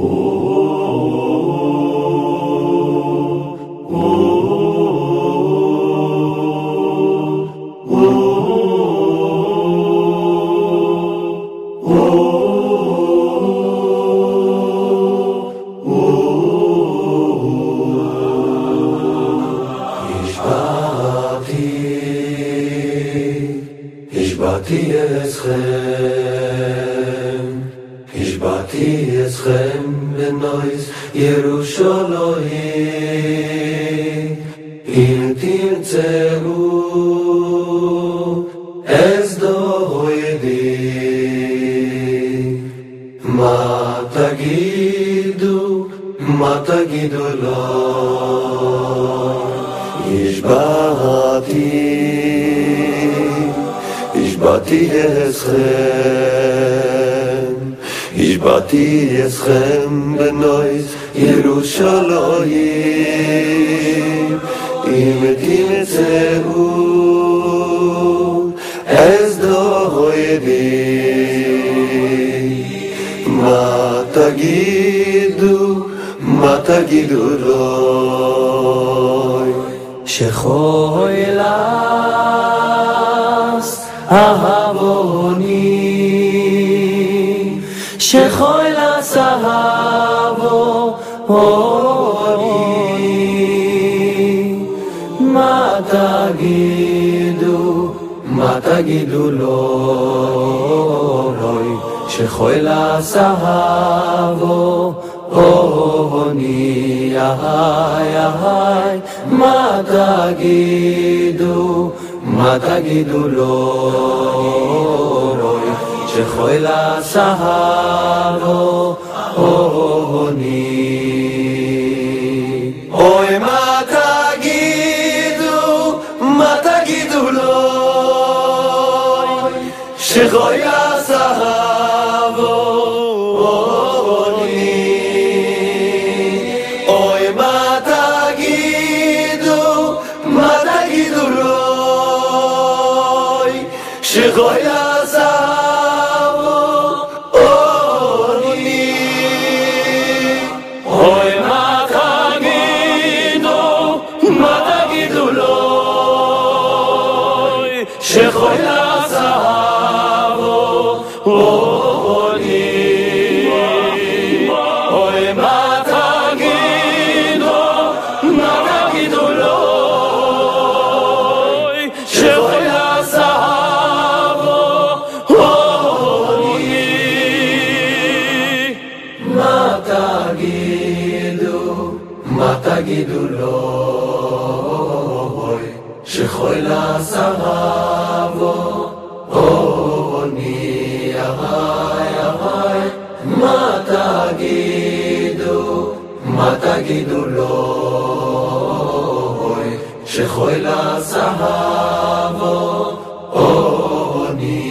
השבעתי אתכם בנויס ירושלים, אם תמצאו אז דוידי, מה תגידו לו? השבעתי אתכם בנויס ירושלים, אם תמצאו אז דוידי, מה תגידו לו? שחוילס אהבוני, שחוילס אהבוני, מה תגידו לו? שחוילס אהבוני, מה תגידו לו? שחוילס אהבוני, אוי מה תגידו לו? שחוילס אהבוני, אוי מה תגידו לו? שחוילס אהבוני, אוי מה תגידו לו? שחוילס אהבוני, אוי מה תגידו לו? שחוילס אהבוני, מה תגידו לו? שחוילס אהבוני, מה תגידו לו? שחוילס אהבוני.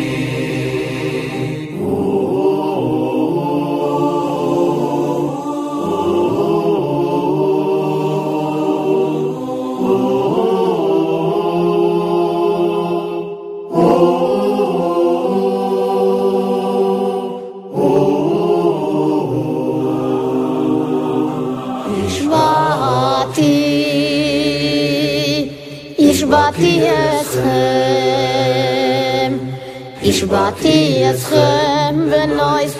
השבעתי אתכם בנויס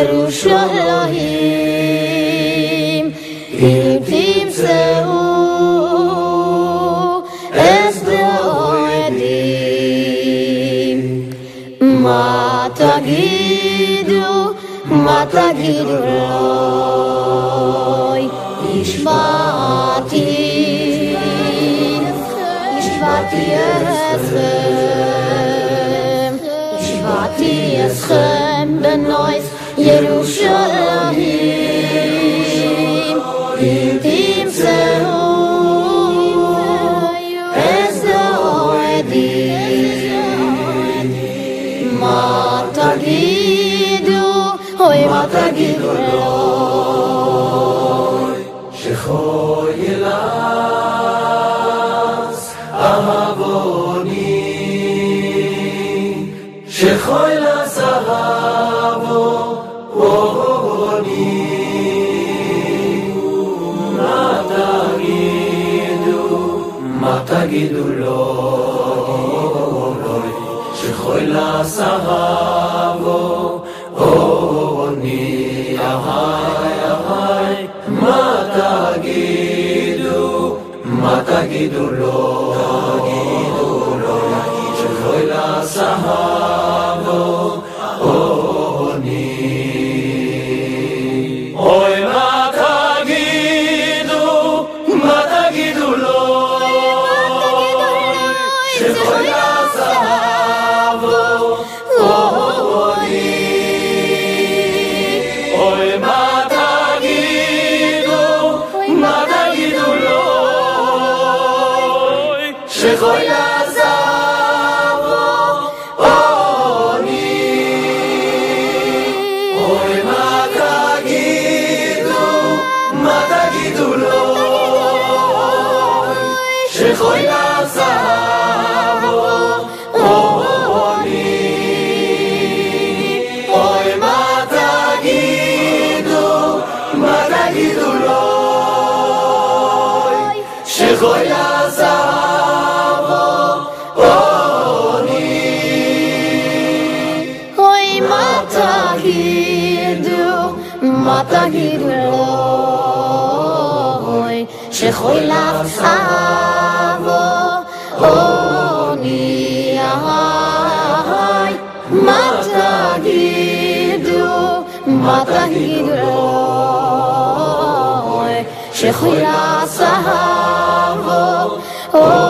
ירושלים, אם תמצאו אז דוידי, מה תגידו לו? השבעתי אתכם בנויס ירושלים, אם תמצאו אז דוידי, מה תגידו לו? שחוילס אהבוני, שחוילס אהבוני, תגידו לו שכל הסהבו עוני אהי מה תגידו לו שכל הסהבו עוני אוי מה תגידו לו שכל הסהבו עוני אוי מה תגידו לו שכל הסהבו עוני אוי מה תגידו לו שכל הסהבו עוני אוי מה תגידו לו שכל הסהבו עוני אוי מה תגידו לו שכל הסהבו עוני מה תגידו לו שכל הסהבו